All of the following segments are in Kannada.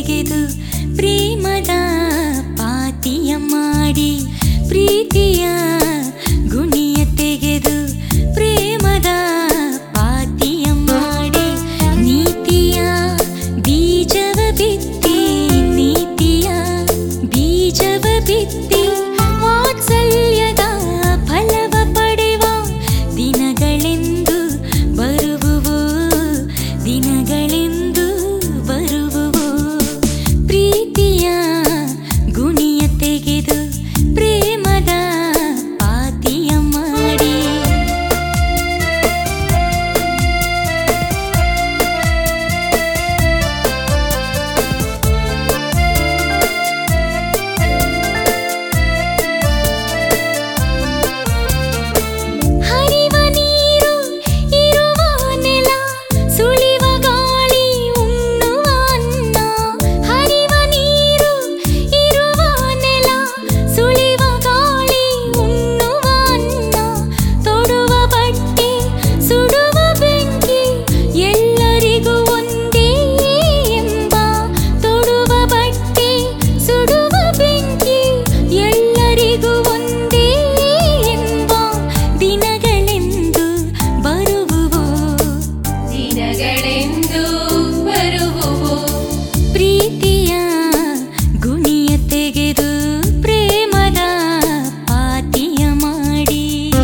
ತೆಗೆದು ಪ್ರೇಮದ ಪಾತಿಯ ಮಾಡಿ ಪ್ರೀತಿಯ ಗುಣಿಯ ತೆಗೆದು ಪ್ರೇಮದ ಪಾತಿಯ ಮಾಡಿ ನೀತಿಯ ಬೀಜವ ಬಿತ್ತಿ ನೀತಿಯ ಬೀಜವ ಬಿತ್ತಿ ವಾತ್ಸಲ್ಯದ ಫಲವ ಪಡೆವ ದಿನಗಳೆಂದು ಬರುವುವು ದಿನಗಳೆಂದು ಬರುವುವು ಪ್ರೀತಿಯ ಗುಣಿಯ ತೆಗೆದು ಪ್ರೇಮದ ಪಾತಿಯ ಮಾಡಿ ಹರಿವ ನೀರು ಇರುವ ನೆಲ ಸುಳಿವ ಗಾಳಿ ಉಣ್ಣುವ ಅನ್ನ ಹರಿವ ನೀರು ಇರುವ ನೆಲ ಸುಳಿವ ಗಾಳಿ ಉಣ್ಣುವ ಅನ್ನ ತೊಡುವ ಬಟ್ಟೆ ಸುಡುವ ಬೆಂಕಿ ಎಲ್ಲರಿಗೂ ಒಂದೇ ಎಂಬ ತೊಡುವ ಬಟ್ಟೆ ಸುಡುವ ಬೆಂಕಿ ಎಲ್ಲರಿಗೂ ಒಂದೇ ಎಂಬ ದಿನಗಳೆಂದು ಬರುವುವು ದಿನಗಳೆಂದು ಬರುವುವು ಪ್ರೀತಿಯ ಗುಣಿಯ ತೆಗೆದು ಪ್ರೇಮದ ಪಾತಿಯ ಮಾಡಿ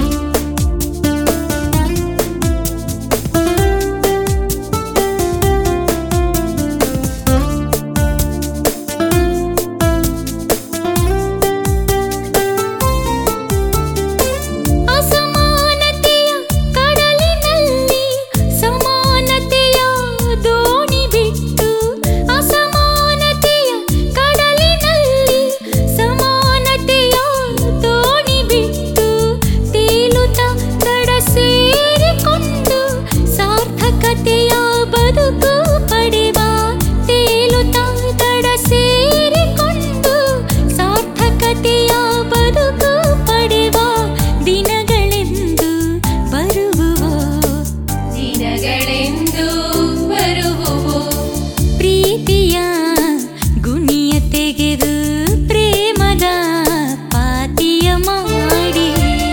ಅಸಮಾನತೆಯ ಕಡಲಿನಲ್ಲಿ ಸಮಾನತೆಯ ದೋಣಿ ಬಿಟ್ಟು ಅಸಮಾನತೆಯ ಕಡಲಿನಲ್ಲಿ ಸಮಾನತೆಯ ದೋಣಿ ಬಿಟ್ಟು ತೇಲುತ್ತಾ ದಡ ಸೇರಿಕೊಂಡು ಸಾರ್ಥಕತೆಯ ಬದುಕು ಪಡೆವ ತೇಲುತ್ತಾ ದಡ ಸೇರಿಕೊಂಡು ಸಾರ್ಥಕತೆಯ ಬದುಕು ಪಡೆವ ದಿನಗಳೆಂದು ಬರುವುವು ದಿನಗಳೆಂದು ಬರುವುವು ಪ್ರೀತಿಯ ಗುಣಿಯ ತೆಗೆದು ಪ್ರೇಮದ ಪಾತಿಯ ಮಾಡಿ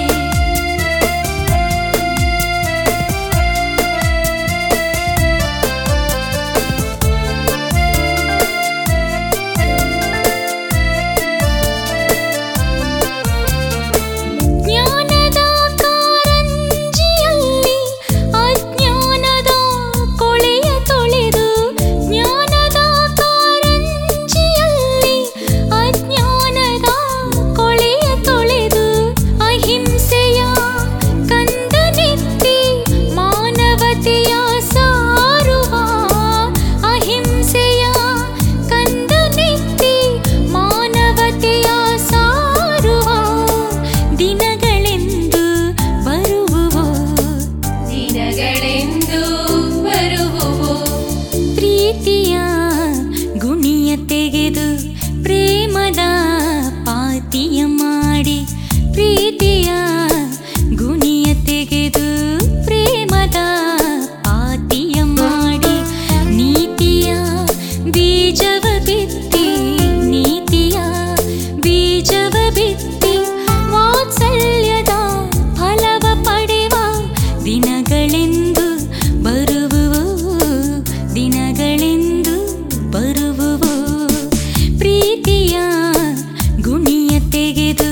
ಜ್ಞಾನದ ಕಾರಂಜಿಯಲ್ಲಿ ಅಜ್ಞಾನದ ಕೊಳೆಯ ತೊಳೆದು ಜ್ಞಾನದ ಕಾರಂಜಿಯಲ್ಲಿ ಅಜ್ಞಾನದ ಕೊಳೆಯ ತೊಳೆದು ಅಹಿಂಸೆಯ ಕಂದನೆತ್ತಿ ಮಾನವತೆಯ ಸಾರುವ ಅಹಿಂಸೆಯ ಕಂದನೆತ್ತಿ ಮಾನವತೆಯ ಸಾರುವ ದಿನಗಳೆಂದು ಬರುವುವು ದಿನಗಳೆಂದು ಬರುವುವು ಪ್ರೀತಿಯ ಗುಣಿಯ ತೆಗೆದು ಪ್ರೇಮದ ಪಾತಿಯ ಮಾಡಿ ಪ್ರೀತಿಯ ಗುಣಿಯ ತೆಗೆದು ಪ್ರೇಮದ ಪಾತಿಯ ಮಾಡಿ ನೀತಿಯ ಬೀಜವ ಬಿತ್ತಿ ನೀತಿಯ ಬೀಜವ ಬಿತ್ತಿ ವಾತ್ಸಲ್ಯದ ಫಲವ ಪಡೆವ ದಿನಗಳೆಂದು ಬರುವುವು ದಿನಗಳೆಂದು ಬರುವುವು ಪ್ರೀತಿಯ ಗುಣಿಯ ತೆಗೆದು